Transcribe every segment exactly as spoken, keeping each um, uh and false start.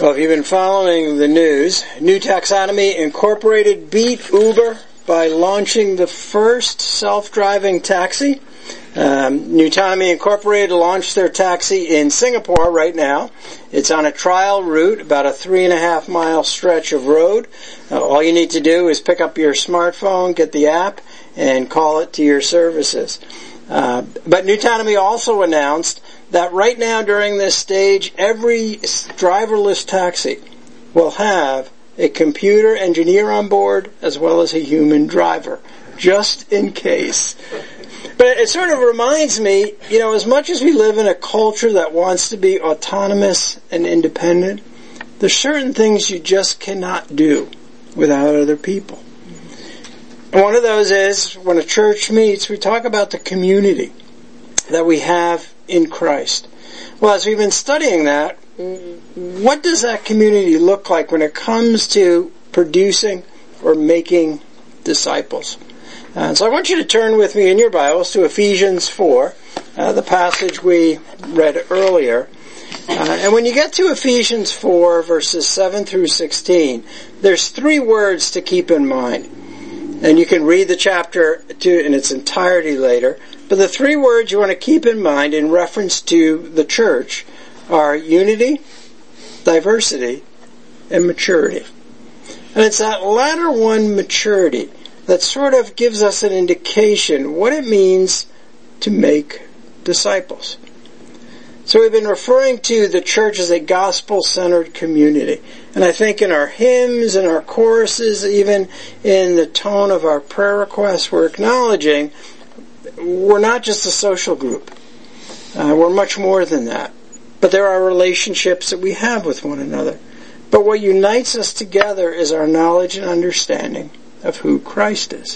Well, if you've been following the news, New Taxonomy Incorporated beat Uber by launching the first self-driving taxi. Um, New Taxonomy Incorporated launched their taxi in Singapore right now. It's on a trial route, about a three and a half mile stretch of road. Uh, all you need to do is pick up your smartphone, get the app, and call it to your services. Uh, but New Taxonomy also announced that right now during this stage, every driverless taxi will have a computer engineer on board as well as a human driver, just in case. But it sort of reminds me, you know, as much as we live in a culture that wants to be autonomous and independent, there's certain things you just cannot do without other people. And one of those is, when a church meets, we talk about the community that we have in Christ. Well, as we've been studying that, what does that community look like when it comes to producing or making disciples? Uh, so I want you to turn with me in your Bibles to Ephesians four, uh, the passage we read earlier. Uh, and when you get to Ephesians four, verses seven through sixteen, there's three words to keep in mind. And you can read the chapter to, in its entirety later. But the three words you want to keep in mind in reference to the church are unity, diversity, and maturity. And it's that latter one, maturity, that sort of gives us an indication what it means to make disciples. So we've been referring to the church as a gospel-centered community. And I think in our hymns and our choruses, even in the tone of our prayer requests, we're acknowledging we're not just a social group. Uh, we're much more than that. But there are relationships that we have with one another. But what unites us together is our knowledge and understanding of who Christ is.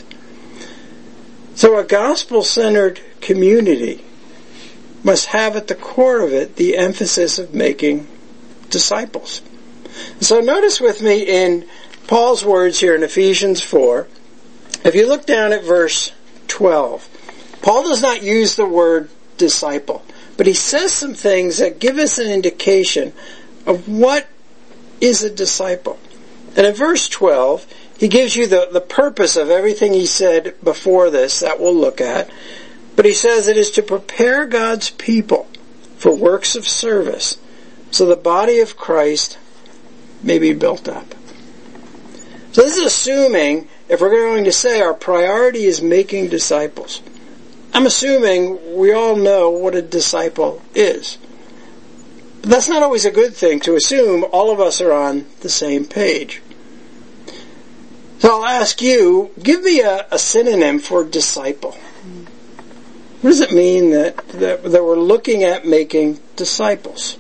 So a gospel-centered community must have at the core of it the emphasis of making disciples. So notice with me in Paul's words here in Ephesians four, if you look down at verse twelve, Paul does not use the word disciple, but he says some things that give us an indication of what is a disciple. And in verse twelve, he gives you the, the purpose of everything he said before this that we'll look at. But he says it is to prepare God's people for works of service so the body of Christ may be built up. So this is assuming, if we're going to say our priority is making disciples, I'm assuming we all know what a disciple is. But that's not always a good thing to assume all of us are on the same page. So I'll ask you, give me a, a synonym for disciple. What does it mean that, that, that we're looking at making disciples?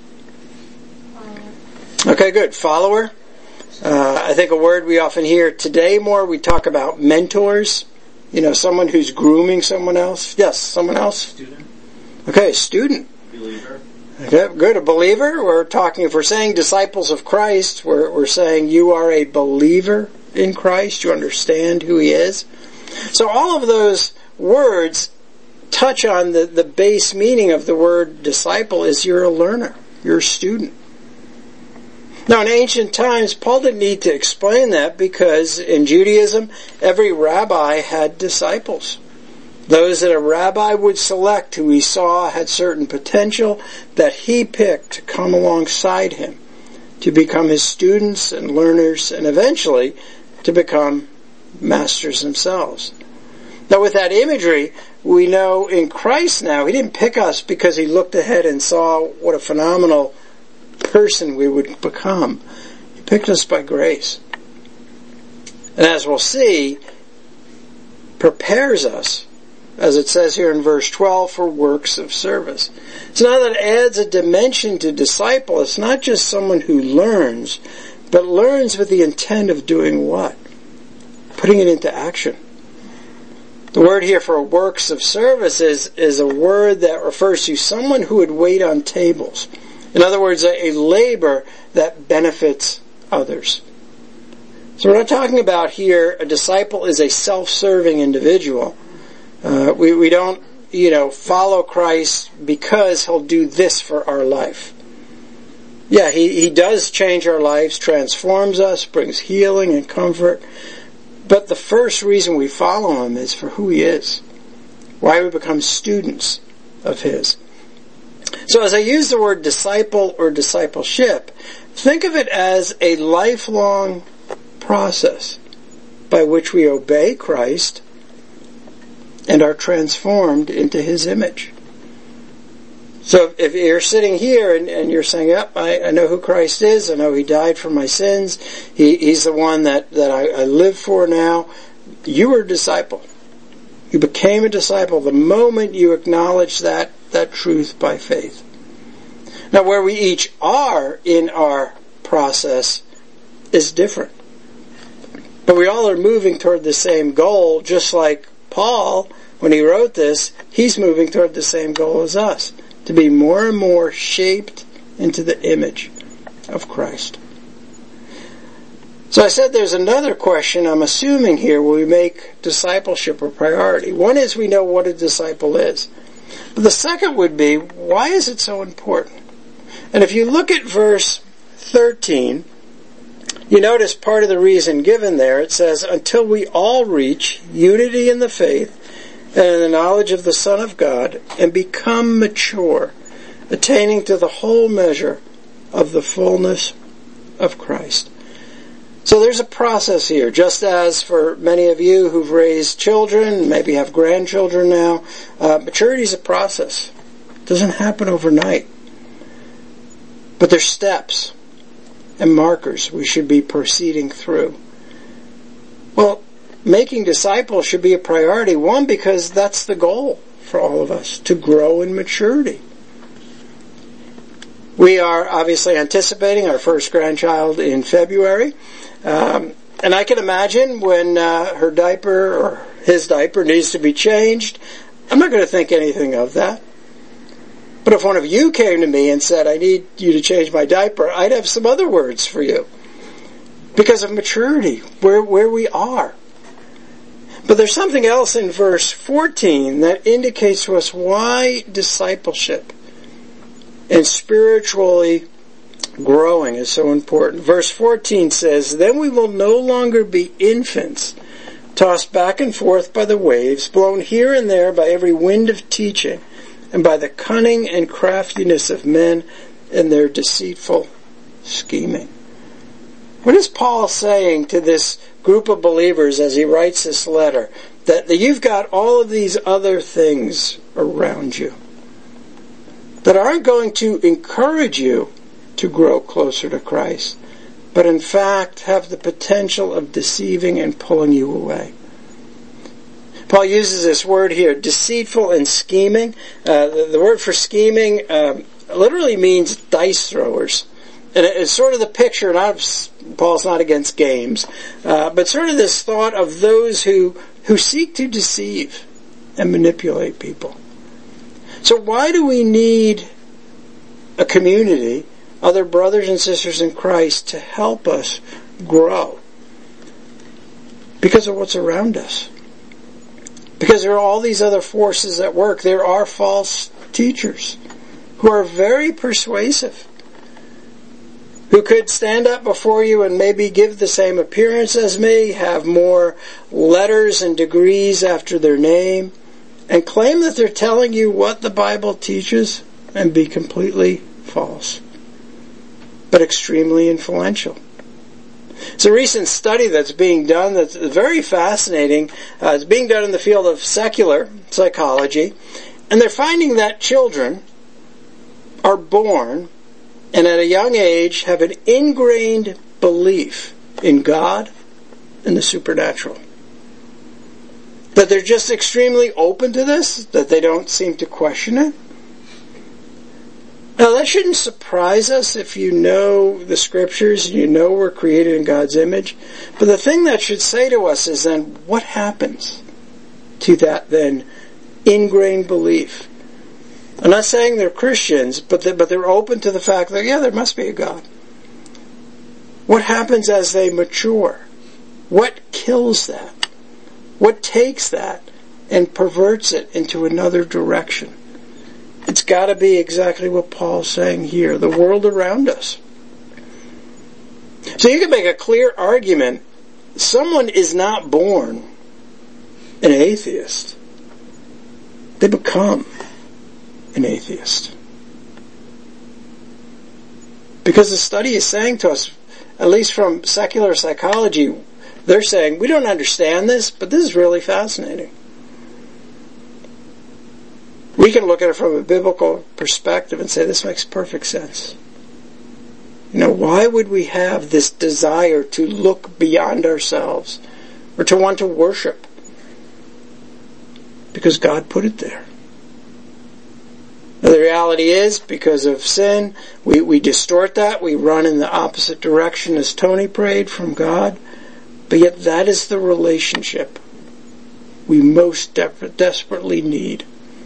Okay, good. Follower. Uh, I think a word we often hear today more, we talk about mentors. You know, someone who's grooming someone else. Yes, someone else? Student. Okay, student. Believer. Okay, good. A believer. We're talking, if we're saying disciples of Christ, we're, we're saying you are a believer in Christ. You understand who He is. So all of those words touch on the, the base meaning of the word disciple is you're a learner. You're a student. Now, in ancient times, Paul didn't need to explain that because in Judaism, every rabbi had disciples. Those that a rabbi would select who he saw had certain potential that he picked to come alongside him to become his students and learners and eventually to become masters themselves. Now, with that imagery, we know in Christ now, He didn't pick us because He looked ahead and saw what a phenomenal person we would become. He picked us by grace. And as we'll see, prepares us, as it says here in verse twelve, for works of service. So now that adds a dimension to disciple. It's not just someone who learns, but learns with the intent of doing what? Putting it into action. The word here for works of service is, is a word that refers to someone who would wait on tables. In other words, a, a labor that benefits others. So we're not talking about here, a disciple is a self-serving individual. Uh, we, we don't, you know, follow Christ because He'll do this for our life. Yeah, he, he does change our lives, transforms us, brings healing and comfort. But the first reason we follow him is for who he is, why we become students of his. So as I use the word disciple or discipleship, think of it as a lifelong process by which we obey Christ and are transformed into his image. So if you're sitting here and, and you're saying, yep, I, I know who Christ is, I know he died for my sins, he, he's the one that, that I, I live for now, you were a disciple. You became a disciple the moment you acknowledged that, that truth by faith. Now where we each are in our process is different. But we all are moving toward the same goal, just like Paul, when he wrote this, he's moving toward the same goal as us, to be more and more shaped into the image of Christ. So I said there's another question I'm assuming here where we make discipleship a priority. One is we know what a disciple is. But the second would be, why is it so important? And if you look at verse thirteen, you notice part of the reason given there. It says, until we all reach unity in the faith and in the knowledge of the Son of God, and become mature, attaining to the whole measure of the fullness of Christ. So there's a process here, just as for many of you who've raised children, maybe have grandchildren now, uh, maturity is a process. It doesn't happen overnight. But there's steps and markers we should be proceeding through. Well, making disciples should be a priority. One, because that's the goal for all of us, to grow in maturity. We are obviously anticipating our first grandchild in February. Um, and I can imagine when uh, her diaper or his diaper needs to be changed, I'm not going to think anything of that. But if one of you came to me and said, I need you to change my diaper, I'd have some other words for you. Because of maturity, where, where we are. But there's something else in verse fourteen that indicates to us why discipleship and spiritually growing is so important. Verse fourteen says, then we will no longer be infants, tossed back and forth by the waves, blown here and there by every wind of teaching, and by the cunning and craftiness of men and their deceitful scheming. What is Paul saying to this group of believers as he writes this letter? That, that you've got all of these other things around you that aren't going to encourage you to grow closer to Christ, but in fact have the potential of deceiving and pulling you away. Paul uses this word here, deceitful and scheming. Uh, the, the word for scheming um, literally means dice throwers. And it's sort of the picture, not Paul's not against games, uh, but sort of this thought of those who, who seek to deceive and manipulate people. So why do we need a community, other brothers and sisters in Christ, to help us grow? Because of what's around us. Because there are all these other forces at work. There are false teachers who are very persuasive, who could stand up before you and maybe give the same appearance as me, have more letters and degrees after their name, and claim that they're telling you what the Bible teaches and be completely false, but extremely influential. It's a recent study that's being done that's very fascinating. Uh, it's being done in the field of secular psychology, and they're finding that children are born and at a young age have an ingrained belief in God and the supernatural. That they're just extremely open to this, that they don't seem to question it. Now that shouldn't surprise us if you know the scriptures and you know we're created in God's image. But the thing that should say to us is then, what happens to that then ingrained belief? I'm not saying they're Christians, but they're, but they're open to the fact that, yeah, there must be a God. What happens as they mature? What kills that? What takes that and perverts it into another direction? It's got to be exactly what Paul's saying here. The world around us. So you can make a clear argument. Someone is not born an atheist. They become an atheist. Because the study is saying to us, at least from secular psychology, they're saying, we don't understand this, but this is really fascinating. We can look at it from a biblical perspective and say, this makes perfect sense. You know, why would we have this desire to look beyond ourselves or to want to worship? Because God put it there. Now, the reality is, because of sin, we, we distort that. We run in the opposite direction as Tony prayed from God. But yet that is the relationship we most de- desperately need.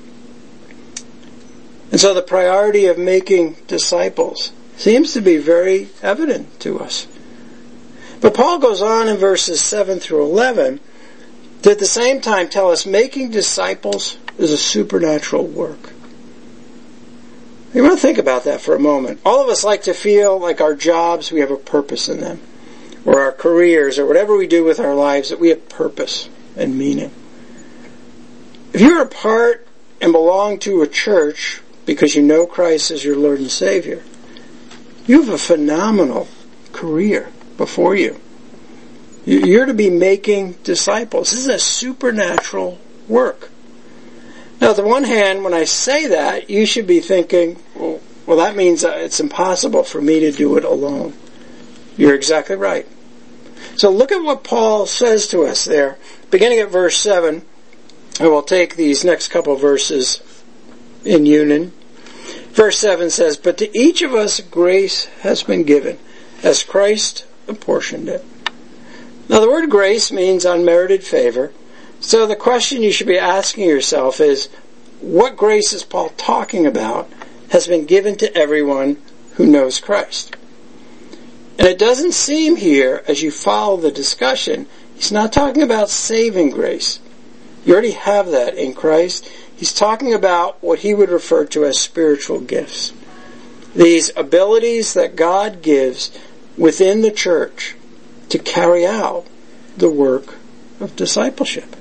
And so the priority of making disciples seems to be very evident to us. But Paul goes on in verses seven through eleven to at the same time tell us making disciples is a supernatural work. You want to think about that for a moment. All of us like to feel like our jobs, we have a purpose in them. Or our careers, or whatever we do with our lives, that we have purpose and meaning. If you're a part and belong to a church because you know Christ as your Lord and Savior, you have a phenomenal career before you. You're to be making disciples. This is a supernatural work. Now, on the one hand, when I say that, you should be thinking, well, well, that means it's impossible for me to do it alone. You're exactly right. So look at what Paul says to us there. Beginning at verse seven, I will take these next couple verses in union. Verse seven says, but to each of us grace has been given, as Christ apportioned it. Now the word grace means unmerited favor. So the question you should be asking yourself is, what grace is Paul talking about has been given to everyone who knows Christ? And it doesn't seem here, as you follow the discussion, he's not talking about saving grace. You already have that in Christ. He's talking about what he would refer to as spiritual gifts. These abilities that God gives within the church to carry out the work of discipleship.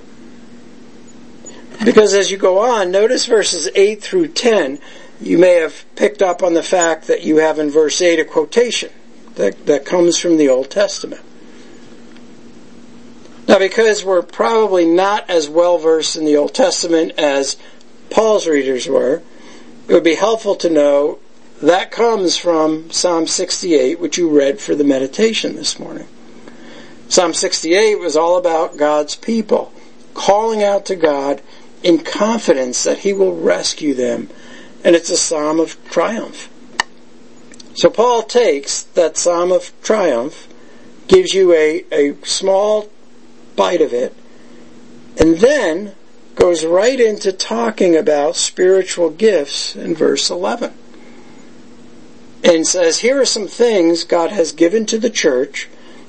Because as you go on, notice verses eight through ten, you may have picked up on the fact that you have in verse eight a quotation that, that comes from the Old Testament. Now, because we're probably not as well versed in the Old Testament as Paul's readers were, it would be helpful to know that comes from Psalm sixty-eight, which you read for the meditation this morning. Psalm sixty-eight was all about God's people calling out to God in confidence that he will rescue them, and it's a psalm of triumph. So Paul takes that psalm of triumph, gives you a, a small bite of it, and then goes right into talking about spiritual gifts in verse eleven. And says, here are some things God has given to the church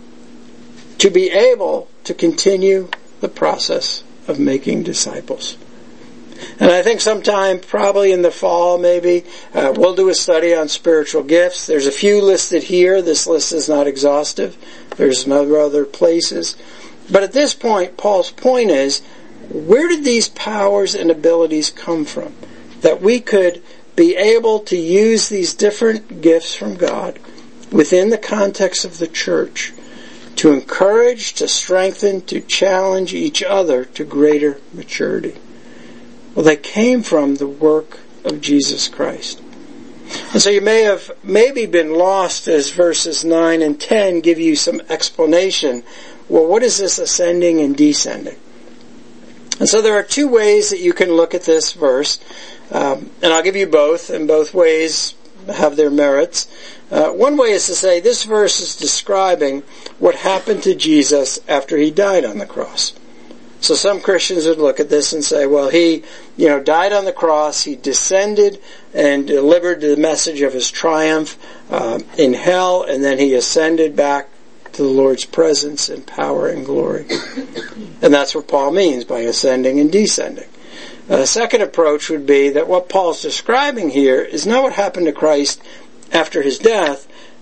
to be able to continue the process of making disciples. And I think sometime, probably in the fall maybe, uh, we'll do a study on spiritual gifts. There's a few listed here. This list is not exhaustive. There's some other places. But at this point, Paul's point is, where did these powers and abilities come from? That we could be able to use these different gifts from God within the context of the church to encourage, to strengthen, to challenge each other to greater maturity. Well, they came from the work of Jesus Christ. And so you may have maybe been lost as verses nine and ten give you some explanation. Well, what is this ascending and descending? And so there are two ways that you can look at this verse. Um, and I'll give you both, and both ways have their merits. Uh, one way is to say this verse is describing what happened to Jesus after he died on the cross. So some Christians would look at this and say, well, he, you know, died on the cross, he descended and delivered the message of his triumph uh, in hell, and then he ascended back to the Lord's presence in power and glory. And that's what Paul means by ascending and descending. A second approach would be that what Paul's describing here is not what happened to Christ after his death,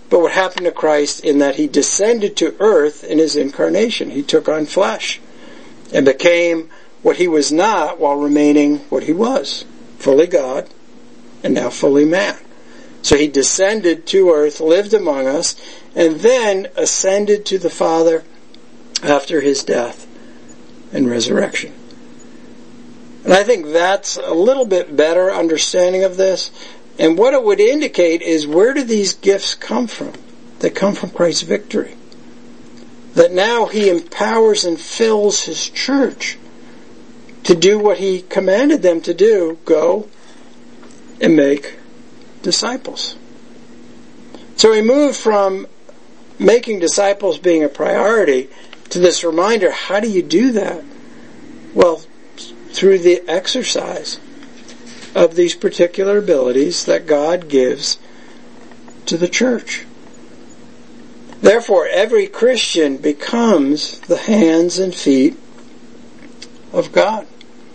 but what happened to Christ in that he descended to earth in his incarnation. He took on flesh and became what he was not while remaining what he was, fully God and now fully man. So he descended to earth, lived among us, and then ascended to the Father after his death and resurrection. And I think that's a little bit better understanding of this. And what it would indicate is, where do these gifts come from? They come from Christ's victory. That now he empowers and fills his church to do what he commanded them to do: go and make disciples. So we moved from making disciples being a priority to this reminder: how do you do that? Well, through the exercise of these particular abilities that God gives to the church. Therefore, every Christian becomes the hands and feet of God.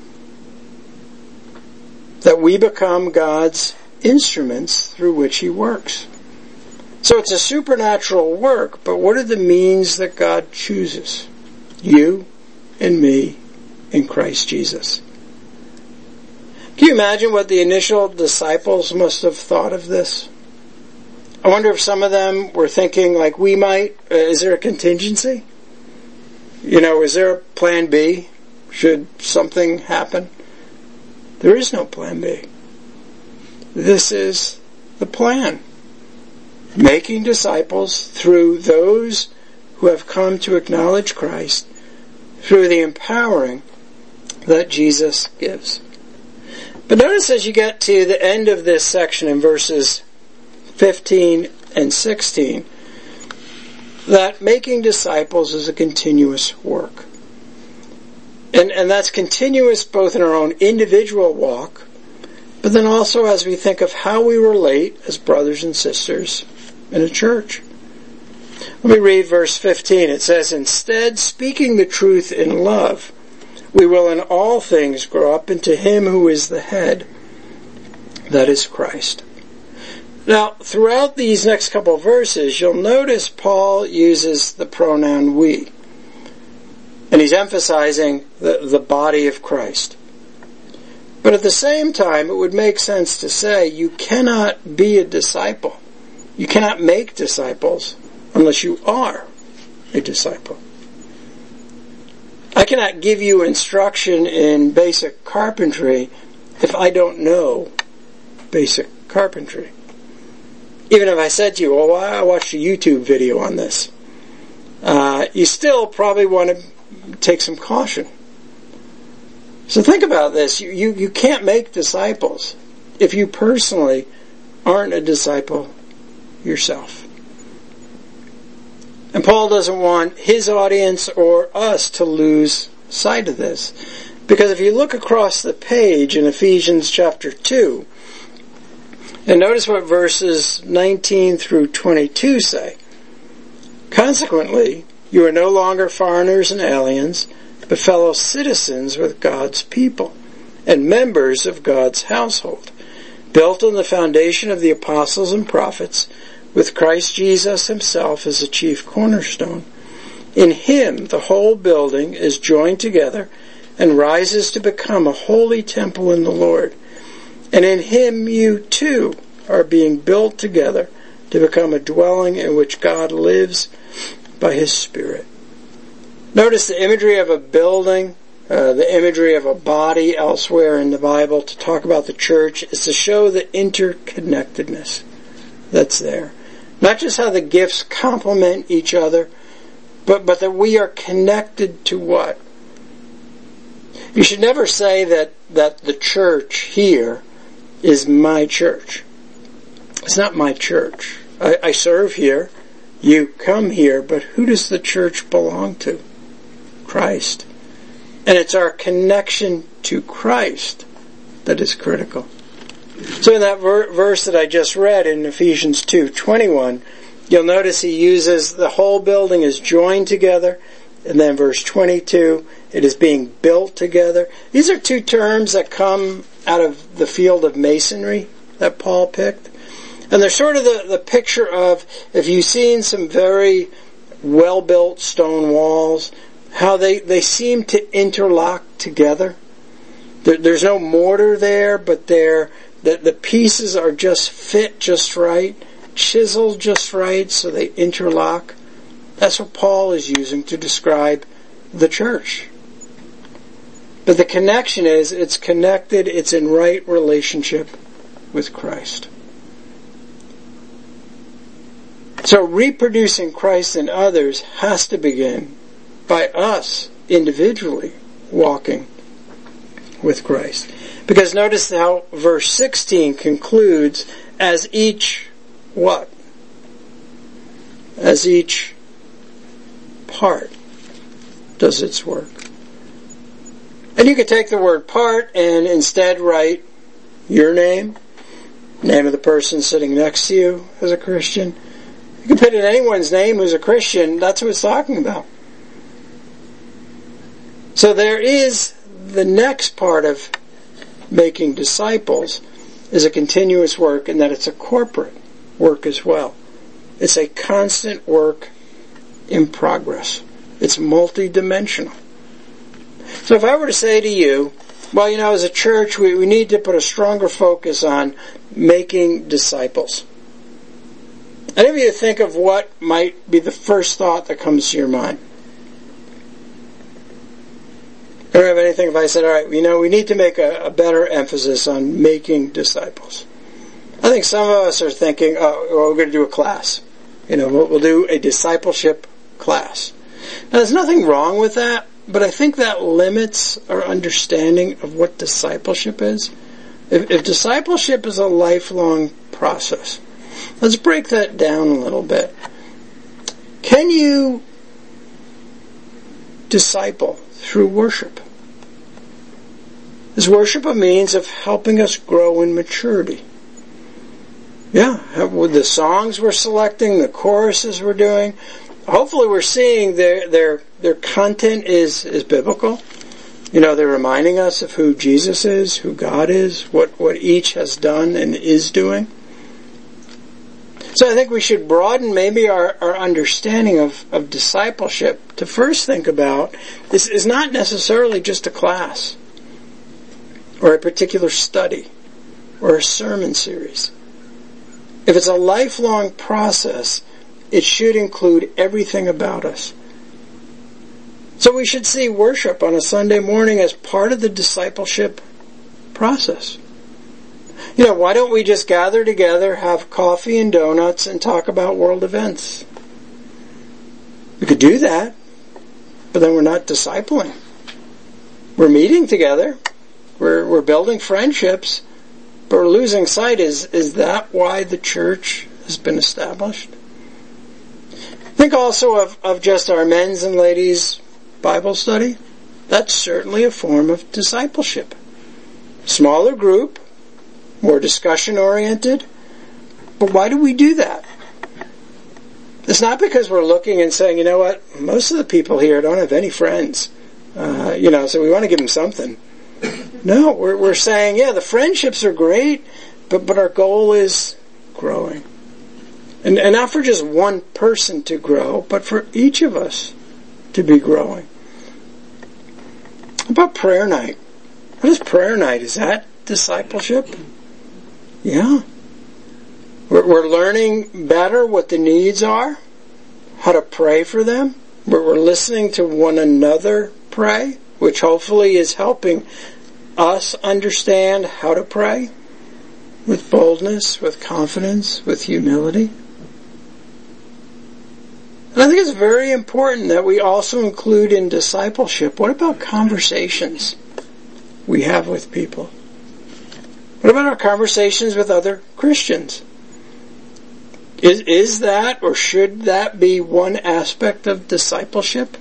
That we become God's instruments through which he works. So it's a supernatural work, but what are the means that God chooses? You and me in Christ Jesus. Can you imagine what the initial disciples must have thought of this? I wonder if some of them were thinking like we might. Uh, is there a contingency? You know, is there a plan B should something happen? There is no plan B. This is the plan. Making disciples through those who have come to acknowledge Christ through the empowering that Jesus gives. But notice as you get to the end of this section in verses fifteen and sixteen, that making disciples is a continuous work. And, and that's continuous both in our own individual walk, but then also as we think of how we relate as brothers and sisters in a church. Let me read verse fifteen. It says, "Instead, speaking the truth in love, we will in all things grow up into him who is the head, that is Christ." Now, throughout these next couple of verses, you'll notice Paul uses the pronoun we. And he's emphasizing the, the body of Christ. But at the same time, it would make sense to say you cannot be a disciple. You cannot make disciples unless you are a disciple. I cannot give you instruction in basic carpentry if I don't know basic carpentry. Even if I said to you, well, I watched a YouTube video on this, uh, you still probably want to take some caution. So think about this. You, you, you can't make disciples if you personally aren't a disciple yourself. And Paul doesn't want his audience or us to lose sight of this. Because if you look across the page in Ephesians chapter two, and notice what verses nineteen through twenty-two say. "Consequently, you are no longer foreigners and aliens, but fellow citizens with God's people, and members of God's household, built on the foundation of the apostles and prophets, with Christ Jesus himself as the chief cornerstone. In him the whole building is joined together and rises to become a holy temple in the Lord. And in him you too are being built together to become a dwelling in which God lives by his Spirit." Notice the imagery of a building, uh, the imagery of a body elsewhere in the Bible to talk about the church is to show the interconnectedness that's there. Not just how the gifts complement each other, but, but that we are connected to what? You should never say that, that the church here is my church. It's not my church. I, I serve here. You come here, but who does the church belong to? Christ. And it's our connection to Christ that is critical. So in that ver- verse that I just read in Ephesians two twenty-one, you'll notice he uses the whole building is joined together. And then verse twenty-two, it is being built together. These are two terms that come out of the field of masonry that Paul picked. And they're sort of the, the picture of, if you've seen some very well-built stone walls, how they, they seem to interlock together. There, there's no mortar there, but they're, the, the pieces are just fit just right, chiseled just right, so they interlock. That's what Paul is using to describe the church. But the connection is, it's connected, it's in right relationship with Christ. So reproducing Christ in others has to begin by us individually walking with Christ. Because notice how verse sixteen concludes, as each what? As each part does its work. And you could take the word part and instead write your name, name of the person sitting next to you as a Christian. You can put in anyone's name who's a Christian, that's what it's talking about. So there is the next part of making disciples is a continuous work, and that it's a corporate work as well. It's a constant work in progress. It's multidimensional. So if I were to say to you, well, you know, as a church, we, we need to put a stronger focus on making disciples. Any of you think of what might be the first thought that comes to your mind? I don't have anything if I said, all right, you know, we need to make a, a better emphasis on making disciples. I think some of us are thinking, oh, well, we're going to do a class. You know, we'll, we'll do a discipleship class. Now, there's nothing wrong with that, but I think that limits our understanding of what discipleship is. If, if discipleship is a lifelong process, let's break that down a little bit. Can you disciple through worship? Is worship a means of helping us grow in maturity? Yeah, with the songs we're selecting, the choruses we're doing, hopefully we're seeing their their their content is, is biblical. You know, they're reminding us of who Jesus is, who God is, what, what each has done and is doing. So I think we should broaden maybe our, our understanding of, of discipleship to first think about this is not necessarily just a class or a particular study or a sermon series. If it's a lifelong process, it should include everything about us. So we should see worship on a Sunday morning as part of the discipleship process. You know, why don't we just gather together, have coffee and donuts, and talk about world events? We could do that, but then we're not discipling. We're meeting together. We're we're building friendships, but we're losing sight. Is, is that why the church has been established? Think also of, of just our men's and ladies' Bible study. That's certainly a form of discipleship. Smaller group, more discussion-oriented. But why do we do that? It's not because we're looking and saying, you know what, most of the people here don't have any friends. Uh, you know, so we want to give them something. No, we're, we're saying, yeah, the friendships are great, but, but our goal is growing. And, and not for just one person to grow, but for each of us to be growing. How about prayer night? What is prayer night? Is that discipleship? Yeah. We're, we're learning better what the needs are, how to pray for them. We're, we're listening to one another pray, which hopefully is helping us understand how to pray with boldness, with confidence, with humility. And I think it's very important that we also include in discipleship, what about conversations we have with people? What about our conversations with other Christians? Is, is that or should that be one aspect of discipleship?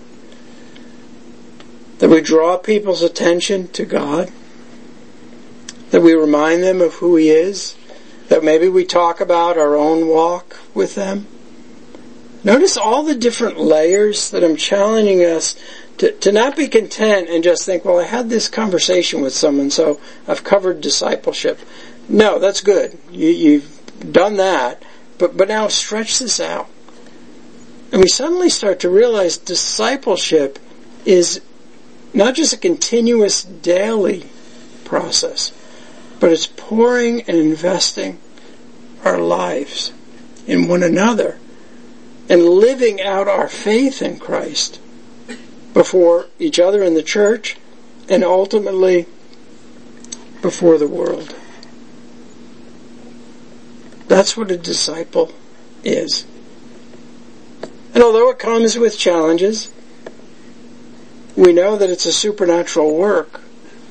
That we draw people's attention to God? That we remind them of who He is? That maybe we talk about our own walk with them? Notice all the different layers that I'm challenging us to, to not be content and just think, well, I had this conversation with someone, so I've covered discipleship. No, that's good. You, you've done that, but, but now stretch this out. And we suddenly start to realize discipleship is not just a continuous daily process, but it's pouring and investing our lives in one another and living out our faith in Christ before each other in the church and ultimately before the world. That's what a disciple is. And although it comes with challenges, we know that it's a supernatural work.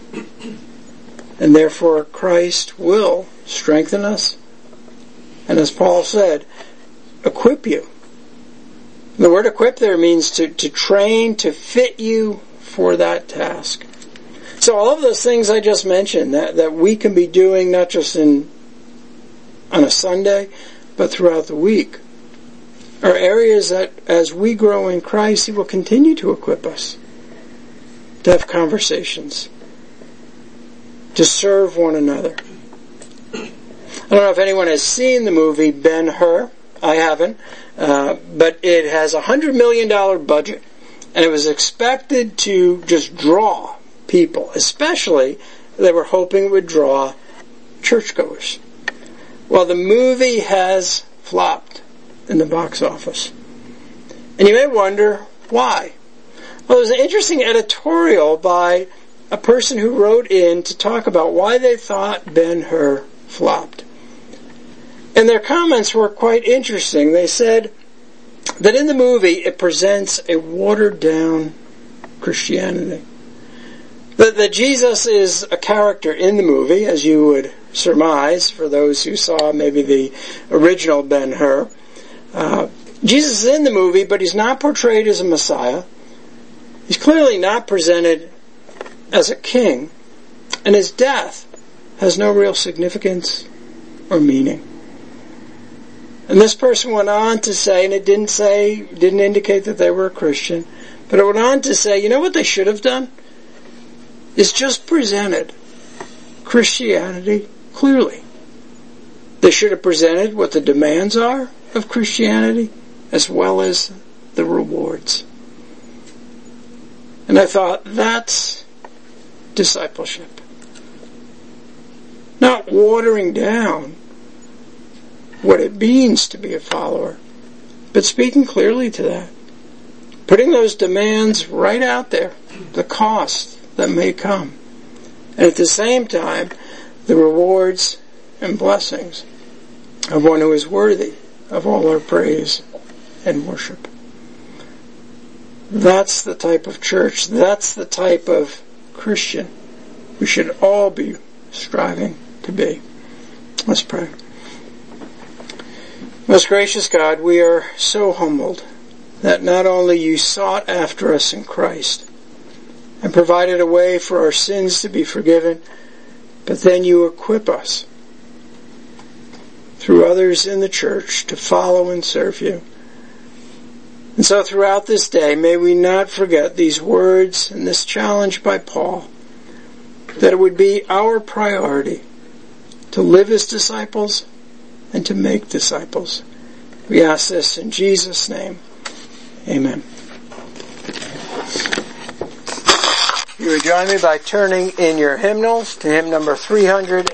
And therefore Christ will strengthen us. And as Paul said, equip you. The word equip there means to, to train, to fit you for that task. So all of those things I just mentioned that, that we can be doing not just in on a Sunday, but throughout the week, are areas that as we grow in Christ, He will continue to equip us to have conversations, to serve one another. I don't know if anyone has seen the movie Ben-Hur. I haven't. Uh, but it has a one hundred million dollars budget, and it was expected to just draw people. Especially, they were hoping it would draw churchgoers. Well, the movie has flopped in the box office. And you may wonder why. Well, there's an interesting editorial by a person who wrote in to talk about why they thought Ben-Hur flopped. And their comments were quite interesting. They said that in the movie it presents a watered-down Christianity. That, that Jesus is a character in the movie, as you would surmise, for those who saw maybe the original Ben-Hur. Uh, Jesus is in the movie, but He's not portrayed as a Messiah. He's clearly not presented as a king. And His death has no real significance or meaning. And this person went on to say, and it didn't say, didn't indicate that they were a Christian, but it went on to say, you know what they should have done? Is just presented Christianity clearly. They should have presented what the demands are of Christianity as well as the rewards. And I thought, that's discipleship. Not watering down what it means to be a follower, but speaking clearly to that. Putting those demands right out there, the cost that may come. And at the same time, the rewards and blessings of one who is worthy of all our praise and worship. That's the type of church, that's the type of Christian we should all be striving to be. Let's pray. Most gracious God, we are so humbled that not only You sought after us in Christ and provided a way for our sins to be forgiven, but then You equip us through others in the church to follow and serve You. And so throughout this day, may we not forget these words and this challenge by Paul, that it would be our priority to live as disciples and to make disciples. We ask this in Jesus' name. Amen. You would join me by turning in your hymnals to hymn number three hundred.